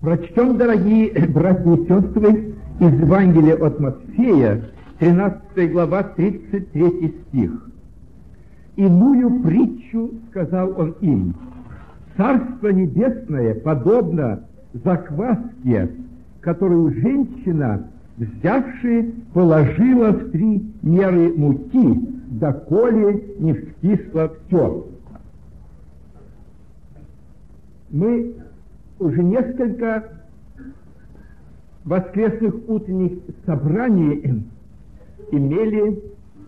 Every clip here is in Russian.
Прочтем, дорогие братья и сестры, из Евангелия от Матфея, 13 глава, 33 стих. «Иную притчу сказал он им: Царство Небесное подобно закваске, которую женщина, взявши, положила в 3 меры муки, доколе не вскисло все». Мы уже несколько воскресных утренних собраний имели,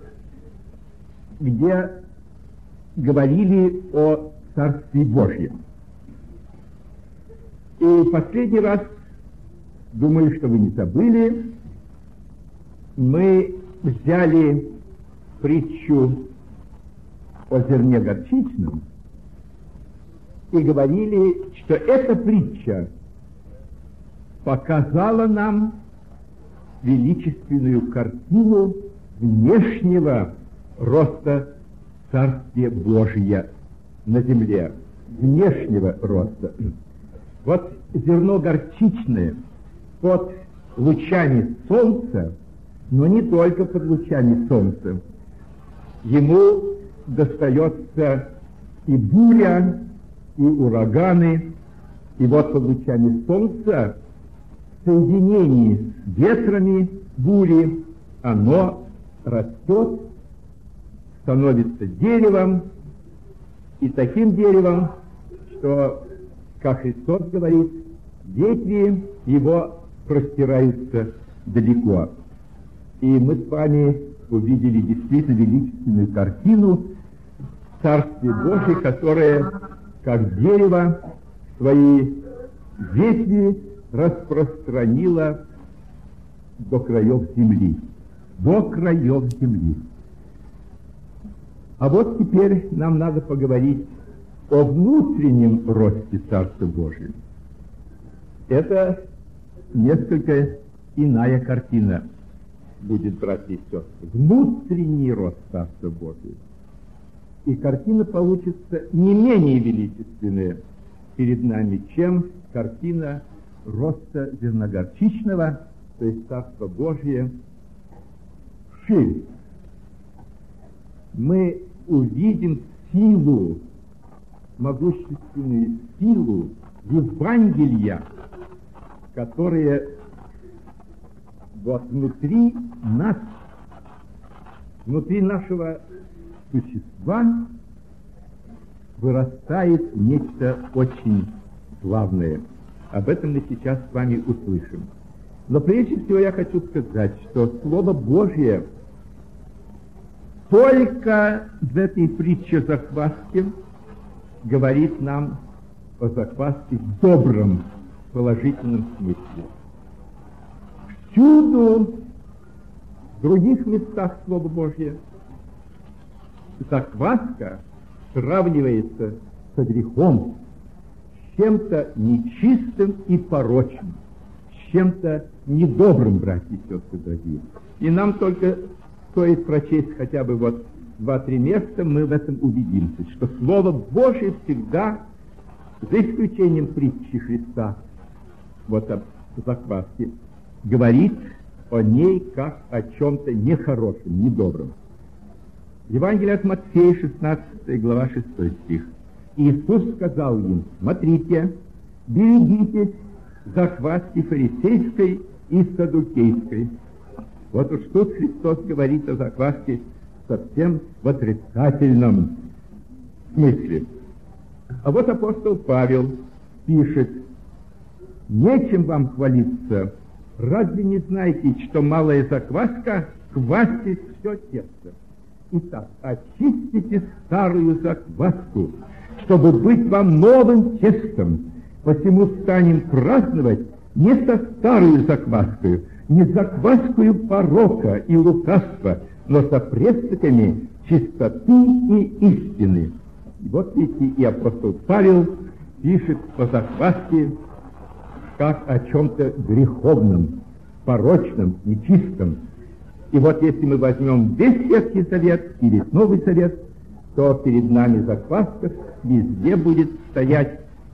где говорили о Царстве Божьем. И последний раз, думаю, что вы не забыли, мы взяли притчу о зерне горчичном и говорили, что эта притча показала нам величественную картину внешнего роста Царствия Божия на земле, внешнего роста. Вот зерно горчичное под лучами солнца, но не только под лучами солнца. Ему достается и буря, и ураганы, и вот под лучами солнца в соединении с ветрами бури оно растет, становится деревом, и таким деревом, что, как Христос говорит, ветви его простираются далеко. И мы с вами увидели действительно величественную картину Царствия Божия, которое, как дерево, свои ветви распространило до краев земли. До краев земли. А вот теперь нам надо поговорить о внутреннем росте Царства Божия. Это несколько иная картина будет, братья и сестры. Внутренний рост Царства Божия. И картина получится не менее величественная перед нами, чем картина роста зерногорчичного, то есть Царство Божие шире. Мы увидим силу, могущественную силу Евангелия, которая вот внутри нас, внутри нашего существа вырастает нечто очень славное. Об этом мы сейчас с вами услышим. Но прежде всего я хочу сказать, что Слово Божье только в этой притче о закваске говорит нам о закваске в добром, положительном смысле. Всюду, в других местах Слова Божьего, закваска сравнивается со грехом, с чем-то нечистым и порочным, с чем-то недобрым, братья и сестры дорогие. И нам только стоит прочесть хотя бы вот 2-3 места, мы в этом убедимся, что Слово Божие всегда, за исключением притчи Христа, вот о закваске, говорит о ней как о чем-то нехорошем, недобром. Евангелие от Матфея, 16 глава, 6 стих. Иисус сказал им: смотрите, берегитесь закваски фарисейской и саддукейской. Вот уж тут Христос говорит о закваске совсем в отрицательном смысле. А вот апостол Павел пишет: нечем вам хвалиться, разве не знаете, что малая закваска квасит все тесто? Итак, очистите старую закваску, чтобы быть вам новым тестом. Посему станем праздновать не со старою закваскою, не закваскою порока и лукавства, но со пресноками чистоты и истины. И вот видите, и апостол Павел пишет о закваске как о чем-то греховном, порочном, нечистом. И вот если мы возьмем весь Ветхий Завет и весь Новый Завет, то перед нами закваска везде будет стоять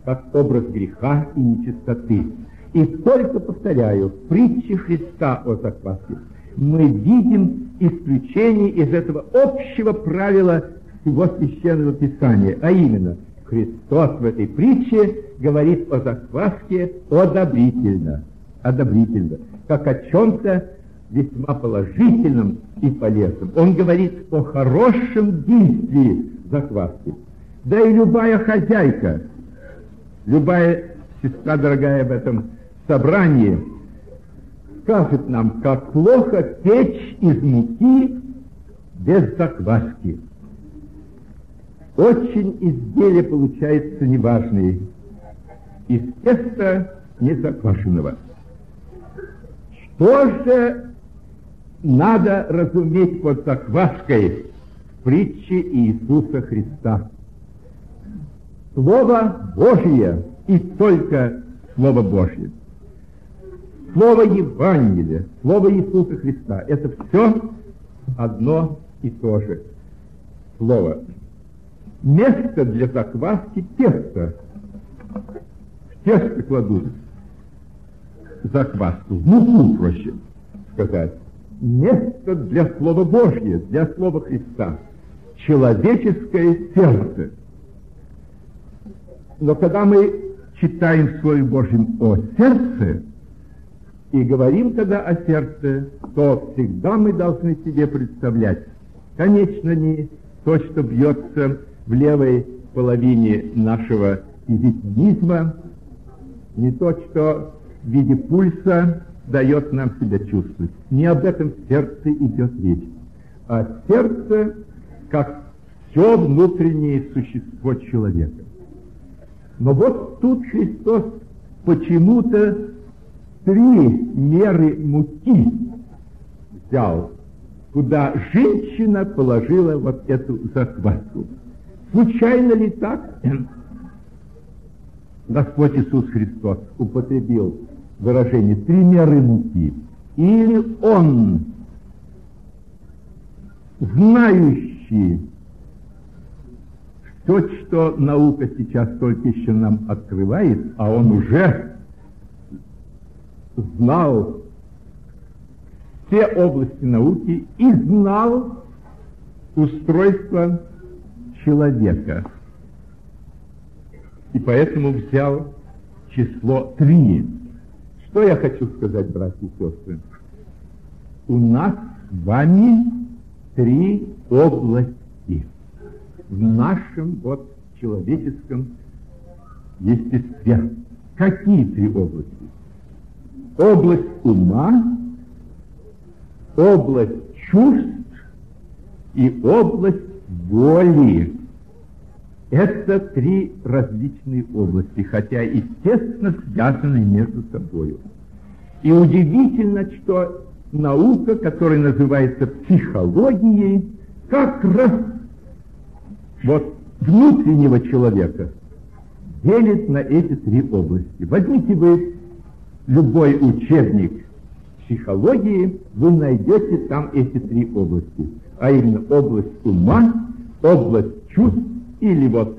как образ греха и нечистоты. И только, повторяю, в притче Христа о закваске мы видим исключение из этого общего правила всего Священного Писания, а именно, Христос в этой притче говорит о закваске одобрительно, как о чем-то весьма положительном и полезном. Он говорит о хорошем действии закваски. Да и любая хозяйка, любая сестра дорогая в этом собрании скажет нам, как плохо печь из муки без закваски. Очень изделие получается неважное, из теста незаквашенного. Что же надо разуметь под закваской в притче Иисуса Христа? Слово Божие и только Слово Божье. Слово Евангелия, Слово Иисуса Христа — это все одно и то же слово. Место для закваски — тесто. В тесто кладут закваску, в муку, проще сказать. Место для Слова Божьего, для Слова Христа. Человеческое сердце. Но когда мы читаем в Слове Божьем о сердце и говорим тогда о сердце, то всегда мы должны себе представлять, конечно, не то, что бьется в левой половине нашего физицизма, не то, что в виде пульса дает нам себя чувствовать. Не об этом сердце идет речь, а сердце как все внутреннее существо человека. Но вот тут Христос почему-то 3 меры муки взял, куда женщина положила вот эту закваску. Случайно ли так Господь Иисус Христос употребил выражение 3 меры муки? Или Он, знающий то, что наука сейчас только еще нам открывает, а Он уже знал все области науки и знал устройство человека. И поэтому взял число 3. Что я хочу сказать, братья и сестры? У нас с вами 3 области в нашем вот человеческом естестве. Какие 3 области? Область ума, область чувств и область воли. Это 3 различные области, хотя, естественно, связаны между собой. И удивительно, что наука, которая называется психологией, как раз вот внутреннего человека делит на эти 3 области. Возьмите вы любой учебник психологии, вы найдете там эти 3 области, а именно область ума, область чувств или вот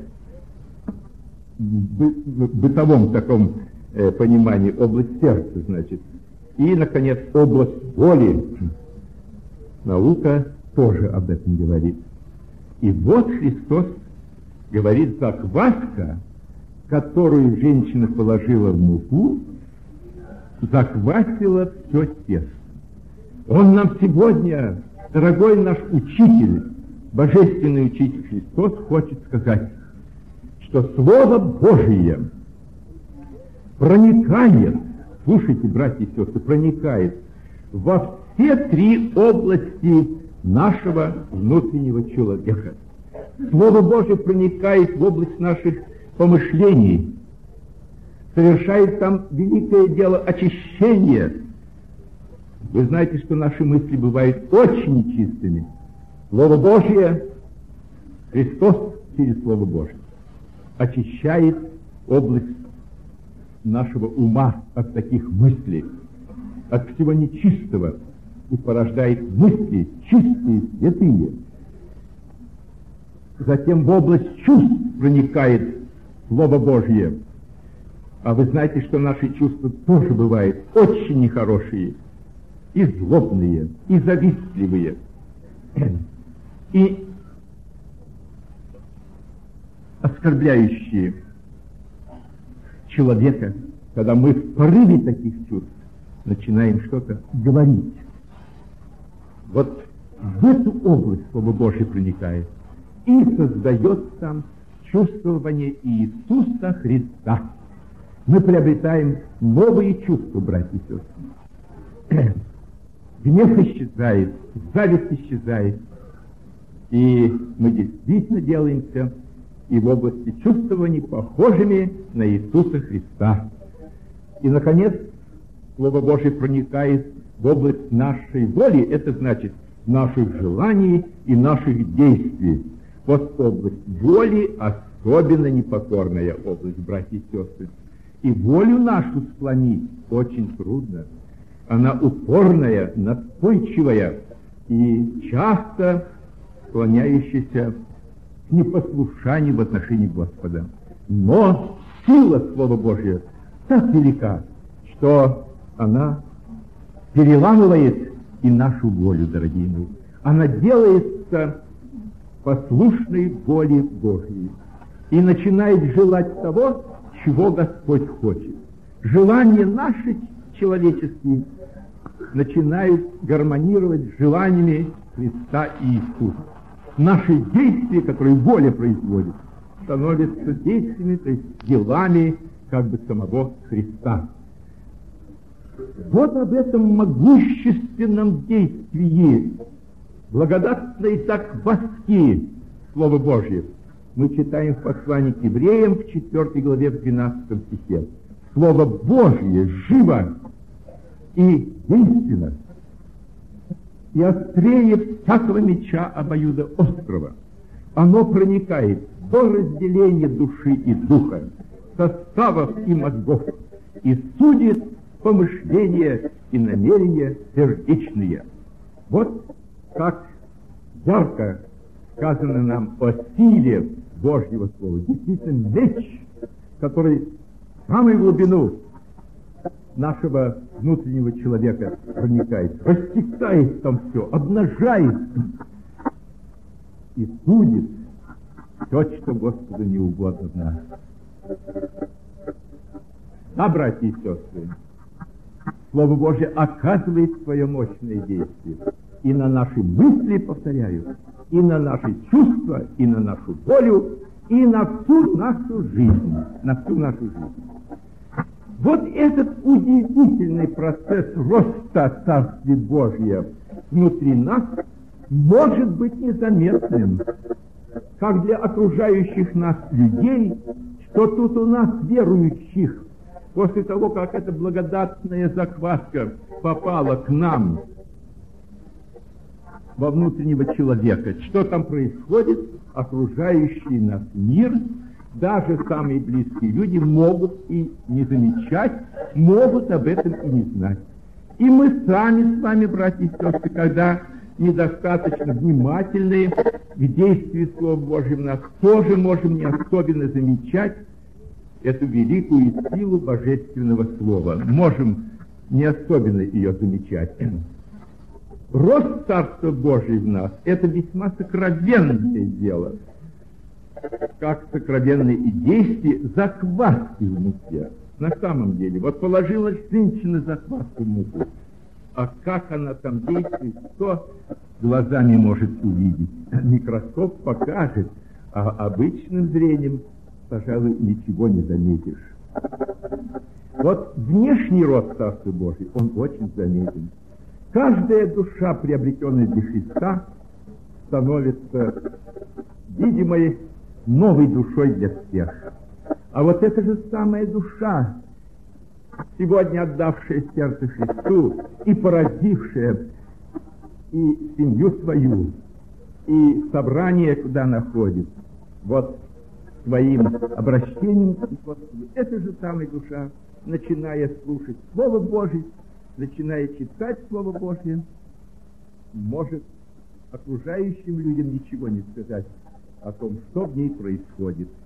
в бытовом таком понимании область сердца, значит, и, наконец, область воли. Наука тоже об этом говорит. И вот Христос говорит, закваска, которую женщина положила в муку, заквасила все тесто. Он нам сегодня, дорогой наш учитель, божественный учитель Христос, хочет сказать, что Слово Божие проникает, слушайте, братья и сестры, проникает во все 3 области нашего внутреннего человека. Слово Божие проникает в область наших помышлений, совершает там великое дело очищения. Вы знаете, что наши мысли бывают очень нечистыми. Слово Божие, Христос через Слово Божие очищает область нашего ума от таких мыслей, от всего нечистого, и порождает мысли чистые, святые. Затем в область чувств проникает Слово Божье А вы знаете, что наши чувства тоже бывают очень нехорошие, и злобные, и завистливые, и оскорбляющие человека, когда мы в порыве таких чувств начинаем что-то говорить. Вот в эту область Слово Божье проникает и создает там чувствование Иисуса Христа. Мы приобретаем новые чувства, братья и сестры. Гнев исчезает, зависть исчезает, и мы действительно делаемся и в области чувствований похожими на Иисуса Христа. И, наконец, Слово Божье проникает в область нашей воли, это значит наших желаний и наших действий. Вот область воли особенно непокорная область, братья и сестры. И волю нашу склонить очень трудно. Она упорная, настойчивая и часто склоняющаяся к непослушанию в отношении Господа. Но сила Слова Божьего так велика, что она переламывает и нашу волю, дорогие мои. Она делается послушной воле Божьей и начинает желать того, чего Господь хочет. Желания наши человеческие начинают гармонировать с желаниями Христа и Иисуса. Наши действия, которые воля производит, становятся действиями, то есть делами как бы самого Христа. Вот об этом могущественном действии, благодатной закваски Слова Божьего мы читаем в послании к евреям в 4 главе, в 12 стихе. Слово Божье живо и действенно, и острее всякого меча обоюдоострого. Оно проникает до разделения души и духа, составов и мозгов, и судит помышления и намерения сердечные. Вот как ярко сказано нам о силе Божьего Слова. Действительно, меч, который в самую глубину нашего внутреннего человека проникает, рассекает там все, обнажает и судит все, что Господу не угодно в нас. Да, братья и сестры, Слово Божье оказывает свое мощное действие и на наши мысли, повторяю, и на наши чувства, и на нашу волю, и на всю нашу жизнь. На всю нашу жизнь. Вот этот удивительный процесс роста Царствия Божия внутри нас может быть незаметным, как для окружающих нас людей, что тут у нас верующих, после того, как эта благодатная закваска попала к нам во внутреннего человека, что там происходит, окружающий нас мир, даже самые близкие люди могут и не замечать, могут об этом и не знать. И мы сами с вами, братья и сестры, когда недостаточно внимательны к действию Слова Божьего в нас, тоже можем не особенно замечать эту великую силу божественного Слова. Можем не особенно ее замечать. Рост Царства Божьего в нас – это весьма сокровенное дело, как сокровенное и действие закваски в муке. На самом деле, вот положила женщина закваску в муку, а как она там действует, кто глазами может увидеть? Микроскоп покажет, а обычным зрением, пожалуй, ничего не заметишь. Вот внешний рост Царства Божьего, он очень заметен. Каждая душа, приобретенная для Христа, становится видимой новой душой для всех. А вот эта же самая душа, сегодня отдавшая сердце Христу и поразившая и семью свою, и собрание, куда она ходит, вот своим обращением к Господу, эта же самая душа, начиная слушать Слово Божие, начиная читать Слово Божье, может окружающим людям ничего не сказать о том, что в ней происходит.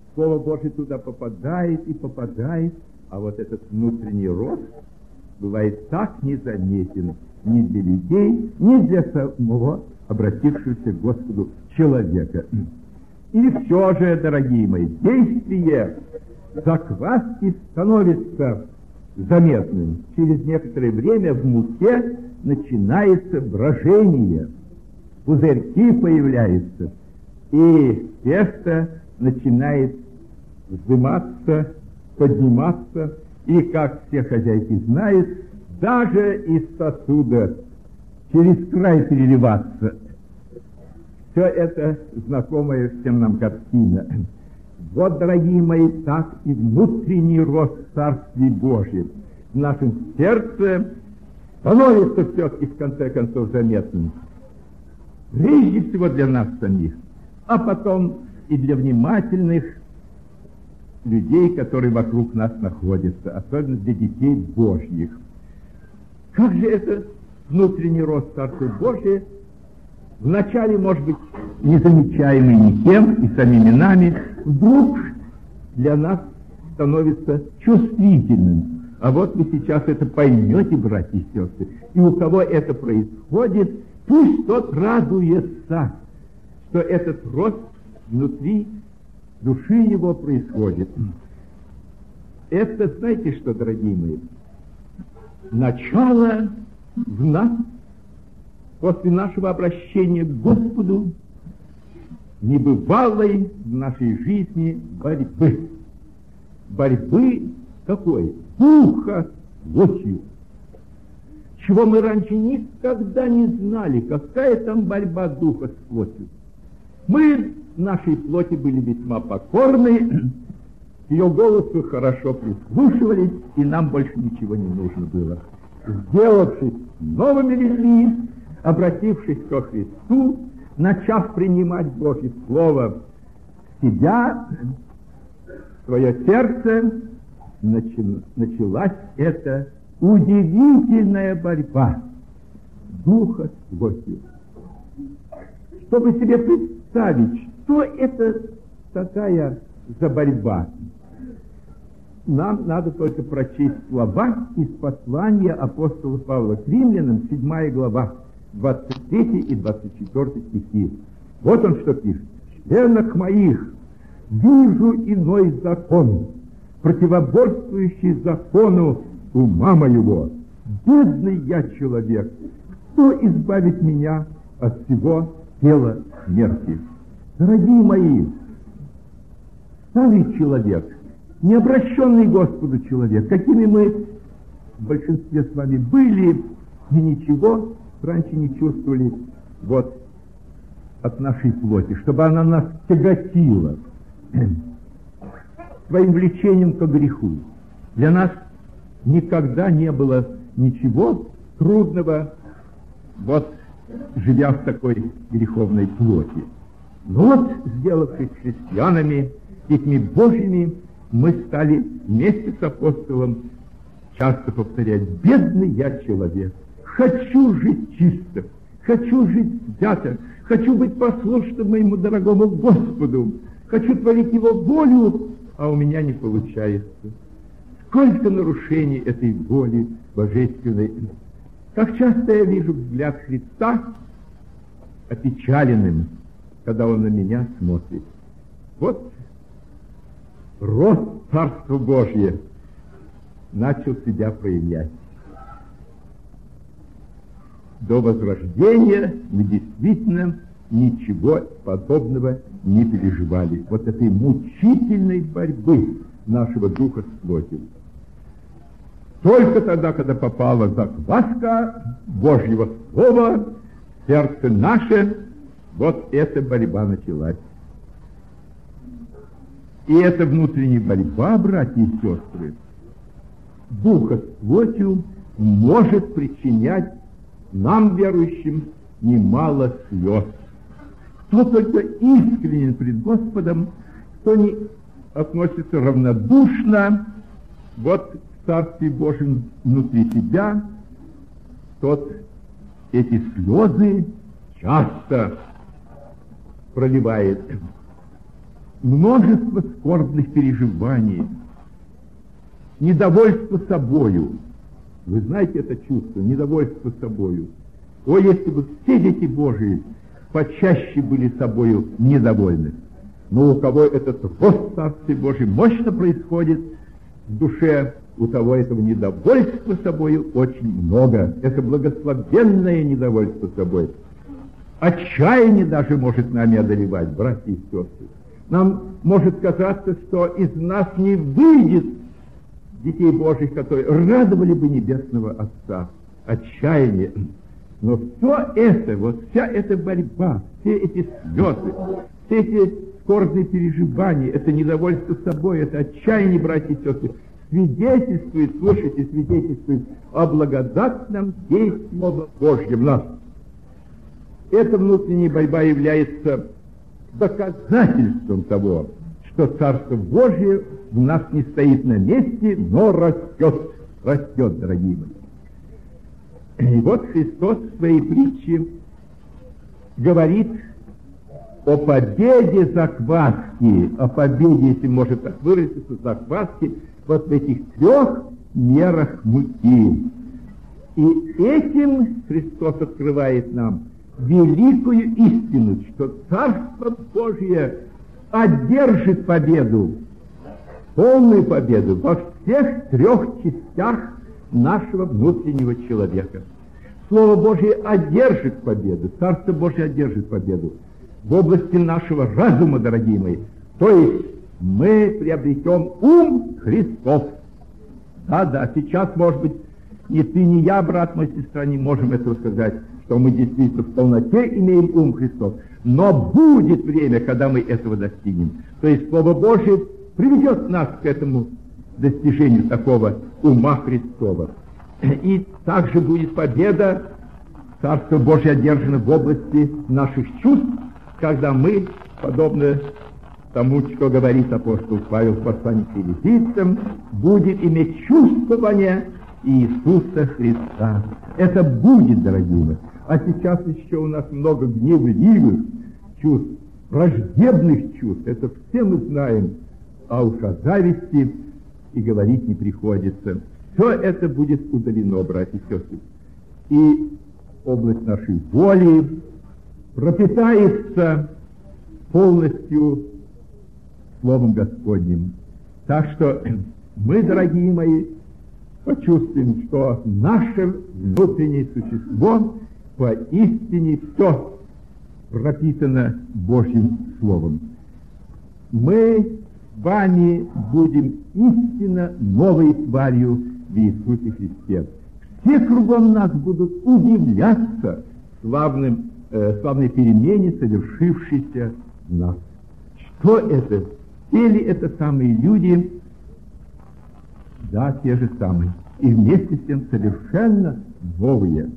Слово Божие туда попадает и попадает, а вот этот внутренний рост бывает так незаметен ни для людей, ни для самого обратившегося к Господу человека. И все же, дорогие мои, действие закваски становится заметным. Через некоторое время в муке начинается брожение, пузырьки появляются, и тесто начинает вздыматься, подниматься, и, как все хозяйки знают, даже из сосуда через край переливаться. Все это знакомая всем нам картина. Вот, дорогие мои, так и внутренний рост Царствия Божьего в нашем сердце становится все-таки в конце концов заметным. Прежде всего для нас самих, а потом и для внимательных людей, которые вокруг нас находятся, особенно для детей Божьих. Как же это внутренний рост Царствия Божия, вначале, может быть, незамечаемый никем и самими нами, вдруг для нас становится чувствительным. А вот вы сейчас это поймете, братья и сестры. И у кого это происходит, пусть тот радуется, что этот рост внутри души его происходит. Это, знаете что, дорогие мои, начало в нас, после нашего обращения к Господу, небывалой в нашей жизни борьбы. Борьбы какой? Духа с плотью. Чего мы раньше никогда не знали, какая там борьба духа с плотью. Мы нашей плоти были весьма покорны, к ее голосу хорошо прислушивались, и нам больше ничего не нужно было. Сделавшись новыми людьми, обратившись ко Христу, начав принимать Божье Слово в себя, в свое сердце, началась эта удивительная борьба духа с плотью. Чтобы себе представить, что это такая за борьба, нам надо только прочесть слова из послания апостола Павла к римлянам, 7 глава, 23 и 24 стихи. Вот он что пишет. «В членах моих вижу иной закон, противоборствующий закону ума моего. Бедный я человек, кто избавит меня от всего тела смерти?» Дорогие мои, старый человек, необращенный Господу человек, какими мы в большинстве с вами были, и ничего раньше не чувствовали вот от нашей плоти, чтобы она нас тяготила своим влечением к греху. Для нас никогда не было ничего трудного, вот живя в такой греховной плоти. Но вот, сделавшись христианами, детьми Божьими, мы стали вместе с апостолом часто повторять: «Бедный я человек, хочу жить чисто, хочу жить свято, хочу быть послушным моему дорогому Господу, хочу творить Его волю, а у меня не получается». Сколько нарушений этой воли божественной! Как часто я вижу взгляд Христа опечаленным, когда Он на меня смотрит. Вот рост Царства Божия начал себя проявлять. До возрождения мы действительно ничего подобного не переживали. Вот этой мучительной борьбы нашего духа с плотью. Только тогда, когда попала закваска Божьего Слова в сердце наше, вот эта борьба началась. И эта внутренняя борьба, братья и сестры, духа с плотью может причинять нам, верующим, немало слез. Кто только искренен пред Господом, кто не относится равнодушно вот в Царстве Божьем внутри себя, тот эти слезы часто проливает. множество скорбных переживаний, недовольство собою. Вы знаете это чувство, недовольство собою. О, если бы все дети Божии почаще были собою недовольны. Но у кого этот рост Царствия Божия мощно происходит в душе, у того этого недовольства собою очень много. Это благословенное недовольство собой. Отчаяние даже может нами одолевать, братья и сестры. Нам может казаться, что из нас не выйдет детей Божьих, которые радовали бы Небесного Отца. Отчаяние. Но все это, вот вся эта борьба, все эти слезы, все эти скорбные переживания, это недовольство собой, это отчаяние, братья и сестры, свидетельствует, слушайте, свидетельствует о благодатном действии Божьем в нас. Эта внутренняя борьба является доказательством того, что Царство Божие в нас не стоит на месте, но растет, растет, дорогие мои. И вот Христос в своей притче говорит о победе закваски, о победе, если можно так выразиться, закваски вот в этих 3 мерах муки. И этим Христос открывает нам великую истину, что Царство Божие одержит победу, полную победу во всех 3 частях нашего внутреннего человека. Слово Божие одержит победу, Царство Божие одержит победу в области нашего разума, дорогие мои. То есть мы приобретем ум Христов. Да, сейчас, может быть, ни ты, ни я, брат мой, сестра, не можем этого сказать, что мы действительно в полноте имеем ум Христов. Но будет время, когда мы этого достигнем. То есть Слово Божие приведет нас к этому достижению такого ума Христова. И также будет победа, Царство Божие одержано в области наших чувств, когда мы, подобно тому, что говорит апостол Павел в послании к Филиппийцам, будем иметь чувствование Иисуса Христа. Это будет, дорогие мои. А сейчас еще у нас много гневливых чувств, враждебных чувств. Это все мы знаем, а уж о зависти и говорить не приходится. Все это будет удалено, братья и сестры. И область нашей воли пропитается полностью Словом Господним. Так что мы, дорогие мои, почувствуем, что наше внутреннее существо поистине все пропитано Божьим Словом. Мы с вами будем истинно новой тварью в Иисусе Христе. Все кругом нас будут удивляться славной перемене, совершившейся в нас. Что это? Те ли это самые люди? Да, те же самые. И вместе с тем совершенно новые.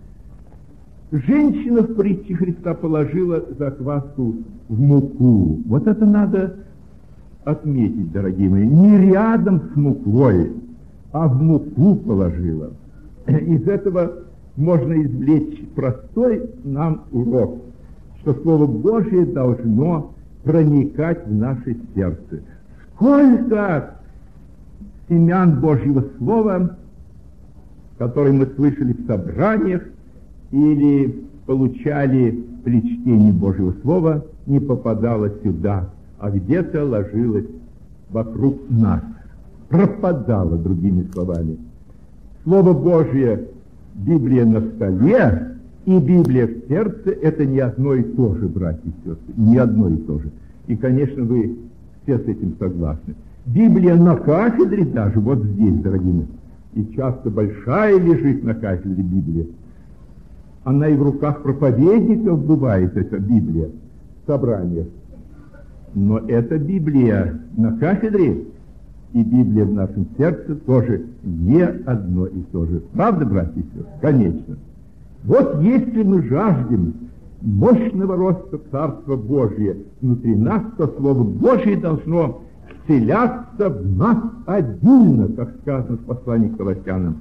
Женщина в притче Христа положила закваску в муку. Вот это надо отметить, дорогие мои. Не рядом с мукой, а в муку положила. Из этого можно извлечь простой нам урок, что Слово Божие должно проникать в наше сердце. Сколько семян Божьего Слова, которые мы слышали в собраниях или получали при чтении Божьего Слова, не попадало сюда, а где-то ложилось вокруг нас. Пропадало, другими словами. Слово Божье, Библия на столе и Библия в сердце — это не одно и то же, братья и сестры, не одно и то же. И, конечно, вы все с этим согласны. Библия на кафедре даже, вот здесь, дорогие мои, и часто большая лежит на кафедре Библия. Она и в руках проповедников бывает, эта Библия, в собраниях. Но эта Библия на кафедре и Библия в нашем сердце тоже не одно и то же. Правда, братья и сестры? Конечно. Вот если мы жаждем мощного роста Царства Божия внутри нас, то Слово Божие должно вселяться в нас отдельно, как сказано в послании к Колоссянам.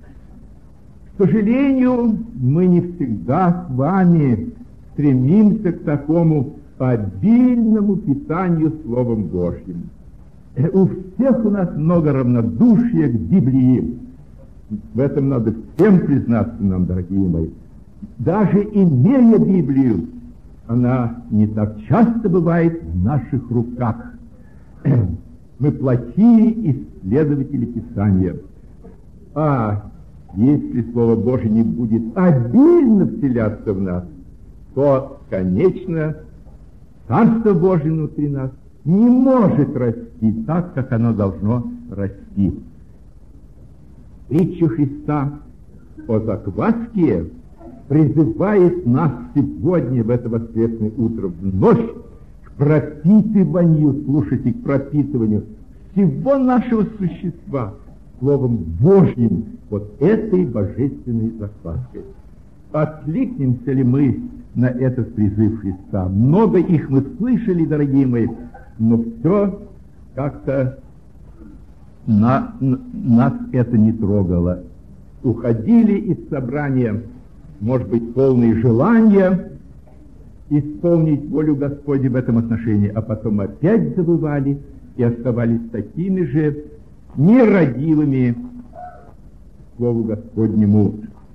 К сожалению, мы не всегда с вами стремимся к такому обильному питанию Словом Божьим. У всех у нас много равнодушия к Библии. В этом надо всем признаться нам, дорогие мои. Даже имея Библию, она не так часто бывает в наших руках. Мы плохие исследователи Писания. А если Слово Божие не будет обильно вселяться в нас, то, конечно, Царство Божие внутри нас не может расти так, как оно должно расти. Притча Христа о закваске призывает нас сегодня, в это воскресное утро, вновь к пропитыванию, слушайте, к пропитыванию всего нашего существа Словом Божьим, вот этой божественной закваской. Откликнемся ли мы на этот призыв Христа? Много их мы слышали, дорогие мои, но все как-то нас это не трогало. Уходили из собрания, может быть, полные желания исполнить волю Господню в этом отношении, а потом опять забывали и оставались такими же нерадивыми Слову Господнему.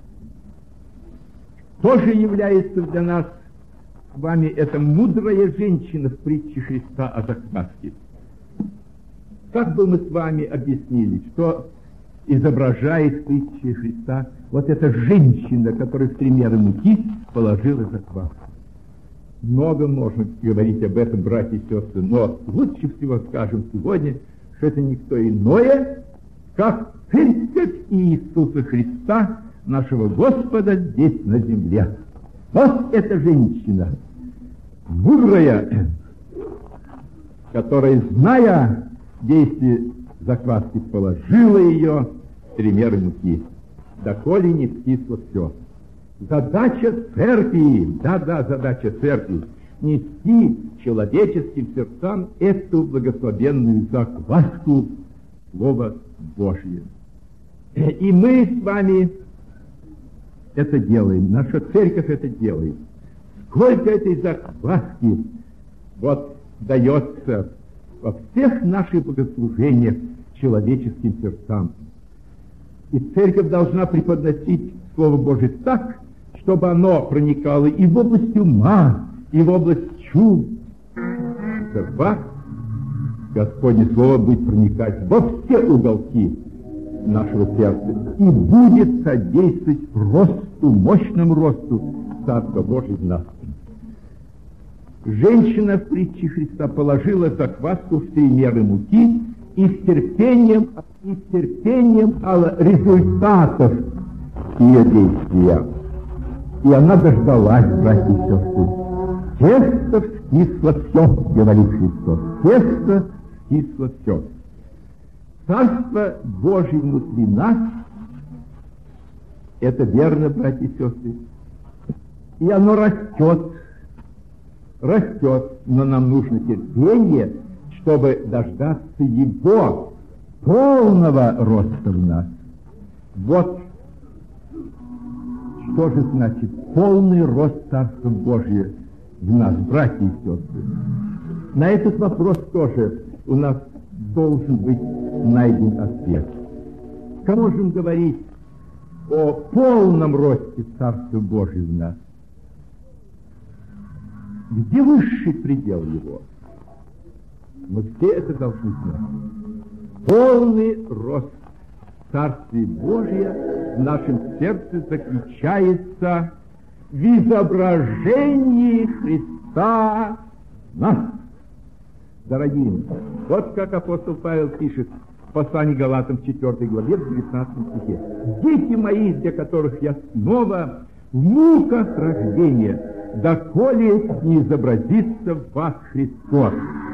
Тоже является для нас с вами эта мудрая женщина в притче Христа о закваске. Как бы мы с вами объяснили, что изображает в притче Христа вот эта женщина, которая в 3 меры муки положила закваску? Много можно говорить об этом, братья и сестры, но лучше всего скажем сегодня, что это никто иное, как церковь Иисуса Христа, нашего Господа, здесь на земле. Вот эта женщина, мудрая, которая, зная действие закваски, положила ее в 3 меры муки, доколе не вкисло все. Задача церкви, задача церкви, нести человеческим сердцам эту благословенную закваску Слова Божье. И мы с вами это делаем, наша церковь это делает. Сколько этой закваски вот дается во всех наших богослужениях человеческим сердцам. И церковь должна преподносить Слово Божие так, чтобы оно проникало и в область ума, и в область чувств. Церковь, Господне Слово будет проникать во все уголки нашего сердца и будет содействовать росту, мощному росту Царства Божьего в нас. Женщина в притче Христа положила закваску в 3 меры муки и с терпением ждала результатов ее действия. И она дождалась, братья и сестры. Тесто вскисло все, говорит Христос. Тесто вскисло все. Царство Божие внутри нас, это верно, братья и сестры. И оно растет, но нам нужно терпение, чтобы дождаться его полного роста в нас. Вот что же значит полный рост Царства Божия в нас, братья и сестры? На этот вопрос тоже у нас должен быть найден ответ. Как можем говорить о полном росте Царства Божия в нас? Где высший предел его? Мы все это должны знать. Полный рост Царствия Божия в нашем сердце заключается в изображении Христа в нас. Дорогие мои, вот как апостол Павел пишет в послании Галатам 4 главе, в 19 стихе. «Дети мои, для которых я снова в муках рождения, доколе не изобразится в вас Христос».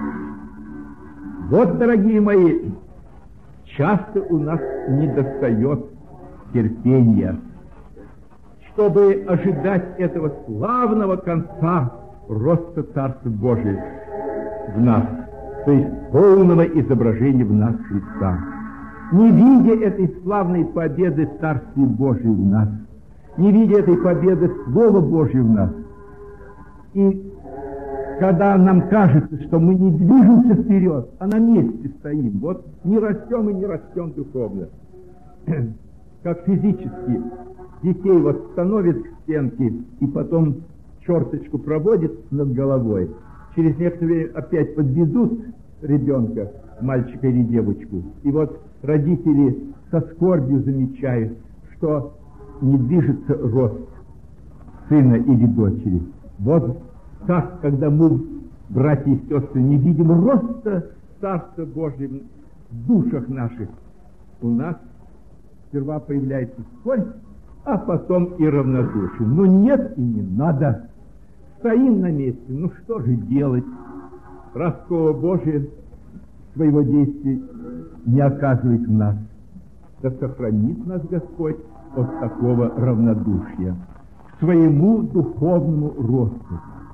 Вот, дорогие мои, часто у нас недостает терпения, чтобы ожидать этого славного конца роста Царства Божия в нас, то есть полного изображения в нас Христа. Не видя этой славной победы Царствия Божия в нас, не видя этой победы Слова Божия в нас, и когда нам кажется, что мы не движемся вперед, а на месте стоим, вот не растем и не растем духовно. Как физически детей вот становят к стенке и потом черточку проводят над головой, через некоторое время опять подведут ребенка, мальчика или девочку, и вот родители со скорбью замечают, что не движется рост сына или дочери. Вот так, когда мы, братья и сестры, не видим роста Царства Божьего в душах наших, у нас сперва появляется скорбь, а потом и равнодушие. Но нет и не надо. Стоим на месте, ну что же делать? Раз Слово Божие своего действия не оказывает в нас, да сохранит нас Господь от такого равнодушия к своему духовному росту,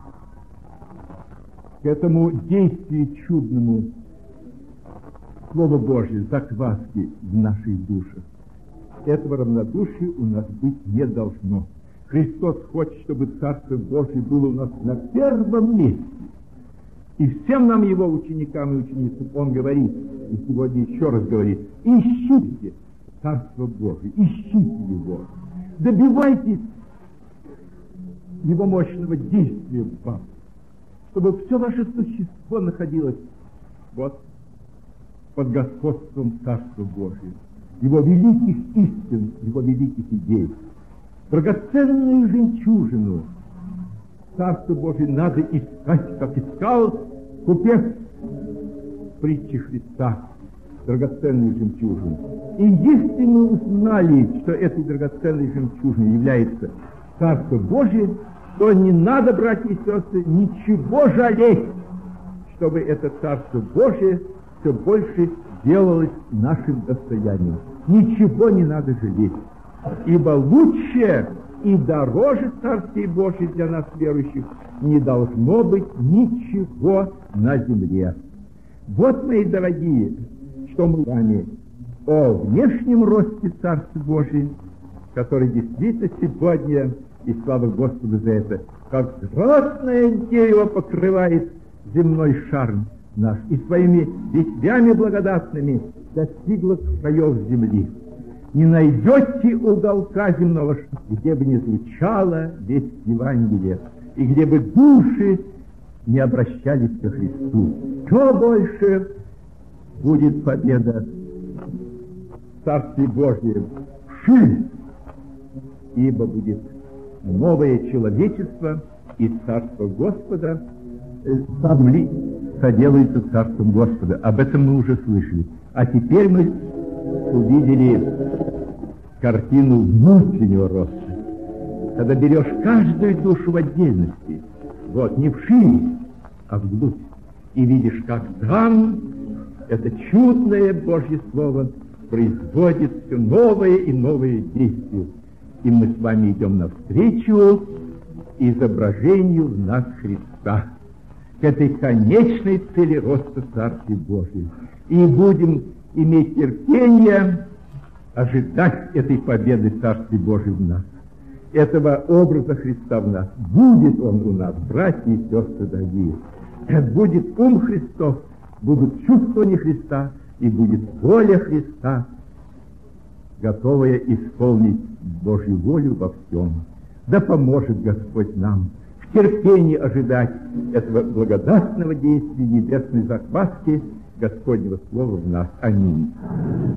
к этому действию чудному Слова Божие, закваски в наших душах. Этого равнодушия у нас быть не должно. Христос хочет, чтобы Царство Божие было у нас на первом месте. И всем нам, Его ученикам и ученицам, Он говорит, и сегодня еще раз говорит: ищите Царство Божие, ищите Его, добивайтесь Его мощного действия в вас, чтобы все ваше существо находилось вот под господством Царства Божия, Его великих истин, Его великих идей. Драгоценную жемчужину Царство Божие надо искать, как искал купец в притче Христа драгоценную жемчужину. И если мы узнали, что этой драгоценной жемчужиной является Царство Божие, то не надо, братья и сестры, ничего жалеть, чтобы это Царство Божие все больше делалось нашим достоянием. Ничего не надо жалеть, ибо лучше и дороже Царствие Божие для нас, верующих, не должно быть ничего на земле. Вот, мои дорогие, что мы с вами о внешнем росте Царства Божия, который действительно сегодня, и слава Господу за это, как красное дерево покрывает земной шар наш, и своими ветвями благодатными достигло краев земли. Не найдете уголка земного, где бы не звучало весть Евангелия, и где бы души не обращались ко Христу. Что больше будет победа в Царстве Божьем? Ширь, ибо будет новое человечество, и Царство Господа земли соделается Царством Господа. Об этом мы уже слышали. А теперь мы увидели картину внутреннего роста. Когда берешь каждую душу в отдельности, вот, не вширь, а вглубь, и видишь, как там это чудное Божье Слово производит все новые и новые действия. И мы с вами идем навстречу изображению в нас Христа, к этой конечной цели роста Царствия Божия. И будем иметь терпение ожидать этой победы Царствия Божия в нас, этого образа Христа в нас. Будет Он у нас, братья и сестры дорогие. Будет ум Христов, будут чувствования Христа, и будет воля Христа, готовая исполнить Божью волю во всем. Да поможет Господь нам в терпении ожидать этого благодатного действия небесной закваски Господнего Слова в нас. Аминь.